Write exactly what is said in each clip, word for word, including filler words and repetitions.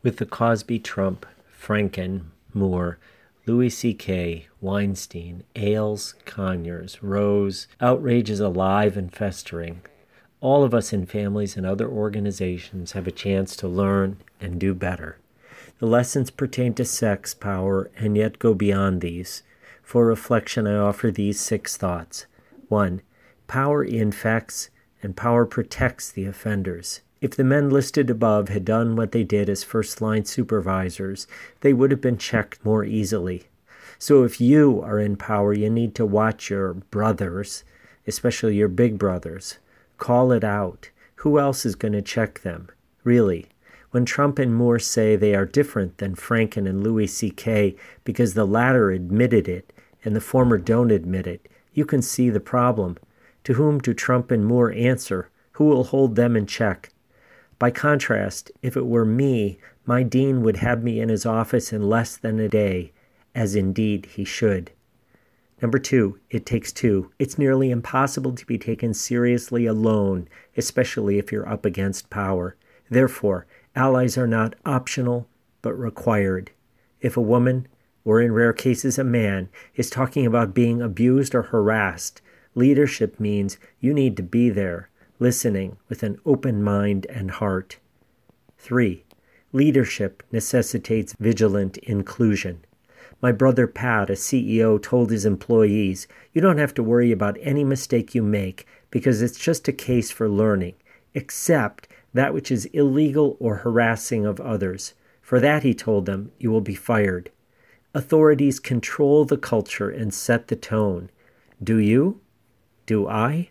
With the Cosby, Trump, Franken, Moore, Louis C K, Weinstein, Ailes, Conyers, Rose, outrage is alive and festering. All of us in families and other organizations have a chance to learn and do better. The lessons pertain to sex, power, and yet go beyond these. For reflection, I offer these six thoughts. One, power infects and power protects the offenders. If the men listed above had done what they did as first-line supervisors, they would have been checked more easily. So if you are in power, you need to watch your brothers, especially your big brothers. Call it out. Who else is going to check them? Really. When Trump and Moore say they are different than Franken and Louis C K because the latter admitted it and the former don't admit it, you can see the problem. To whom do Trump and Moore answer? Who will hold them in check? By contrast, if it were me, my dean would have me in his office in less than a day, as indeed he should. Number two, it takes two. It's nearly impossible to be taken seriously alone, especially if you're up against power. Therefore, allies are not optional, but required. If a woman, or in rare cases a man, is talking about being abused or harassed, leadership means you need to be there, listening with an open mind and heart. Three, leadership necessitates vigilant inclusion. My brother Pat, a C E O, told his employees, you don't have to worry about any mistake you make because it's just a case for learning, except that which is illegal or harassing of others. For that, he told them, you will be fired. Authorities control the culture and set the tone. Do you? Do I?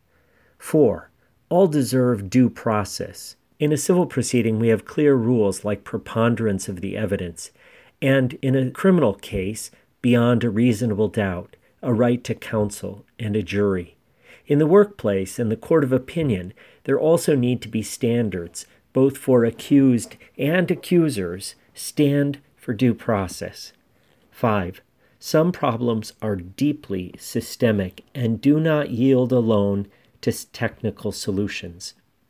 Four, all deserve due process. In a civil proceeding, we have clear rules like preponderance of the evidence, and in a criminal case, beyond a reasonable doubt, a right to counsel and a jury. In the workplace and the court of opinion, there also need to be standards, both for accused and accusers, stand for due process. Five, some problems are deeply systemic and do not yield alone to technical solutions.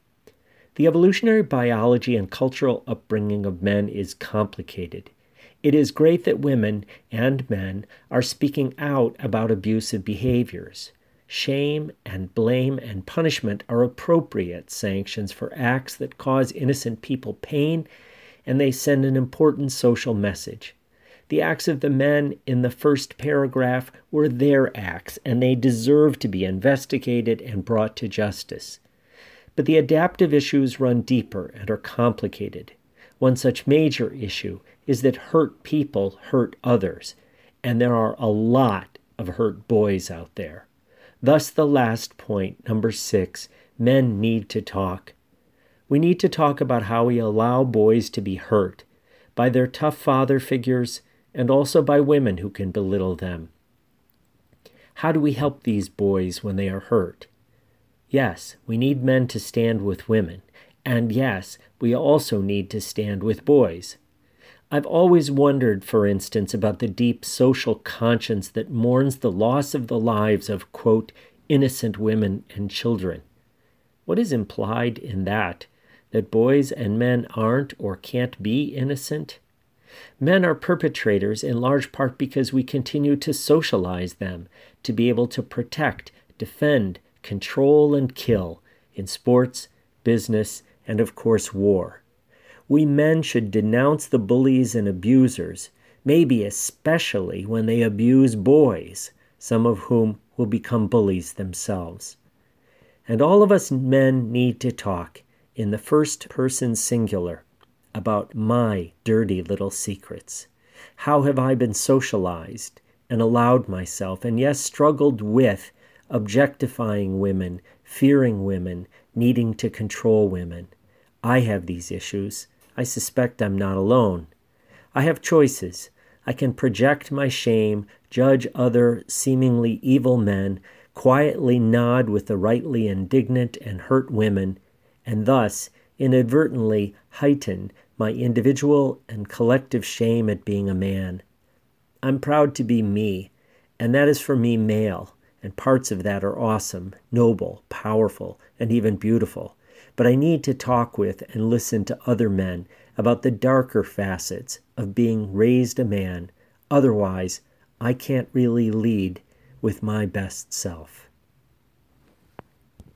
The evolutionary biology and cultural upbringing of men is complicated. It is great that women and men are speaking out about abusive behaviors. Shame and blame and punishment are appropriate sanctions for acts that cause innocent people pain, and they send an important social message. The acts of the men in the first paragraph were their acts, and they deserve to be investigated and brought to justice. But the adaptive issues run deeper and are complicated. One such major issue is that hurt people hurt others, and there are a lot of hurt boys out there. Thus the last point, number six, men need to talk. We need to talk about how we allow boys to be hurt by their tough father figures and also by women who can belittle them. How do we help these boys when they are hurt? Yes, we need men to stand with women, and yes, we also need to stand with boys. I've always wondered, for instance, about the deep social conscience that mourns the loss of the lives of, quote, innocent women and children. What is implied in that? That boys and men aren't or can't be innocent? Men are perpetrators in large part because we continue to socialize them, to be able to protect, defend, control, and kill in sports, business, and of course war. We men should denounce the bullies and abusers, maybe especially when they abuse boys, some of whom will become bullies themselves. And all of us men need to talk in the first person singular about my dirty little secrets. How have I been socialized and allowed myself, and yes, struggled with objectifying women, fearing women, needing to control women? I have these issues. I suspect I'm not alone. I have choices. I can project my shame, judge other seemingly evil men, quietly nod with the rightly indignant and hurt women, and thus inadvertently heighten my individual and collective shame at being a man. I'm proud to be me, and that is for me male, and parts of that are awesome, noble, powerful, and even beautiful. but I need to talk with and listen to other men about the darker facets of being raised a man. Otherwise, I can't really lead with my best self.